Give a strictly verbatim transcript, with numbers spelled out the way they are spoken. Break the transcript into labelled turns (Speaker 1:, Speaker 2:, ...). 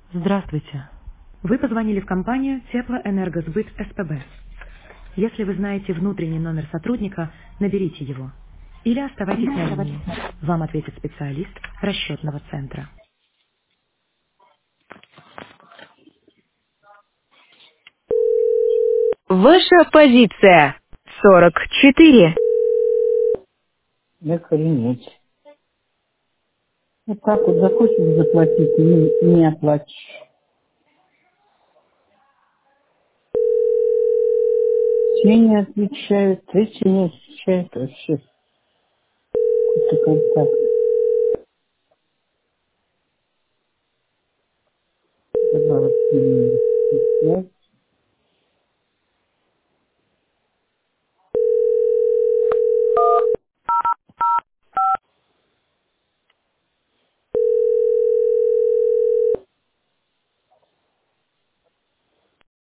Speaker 1: Здравствуйте. Вы позвонили в компанию Теплоэнергосбыт СПБ. Если вы знаете внутренний номер сотрудника, наберите его. Или оставайтесь на линии. Вам ответит специалист расчетного центра. Ваша позиция сорок четыре.
Speaker 2: Охренеть. Вот так вот захочешь заплатить, не, не оплатишь. Все не отвечают, эти не отвечают вообще. Какой-то контакт. Добавок не надо.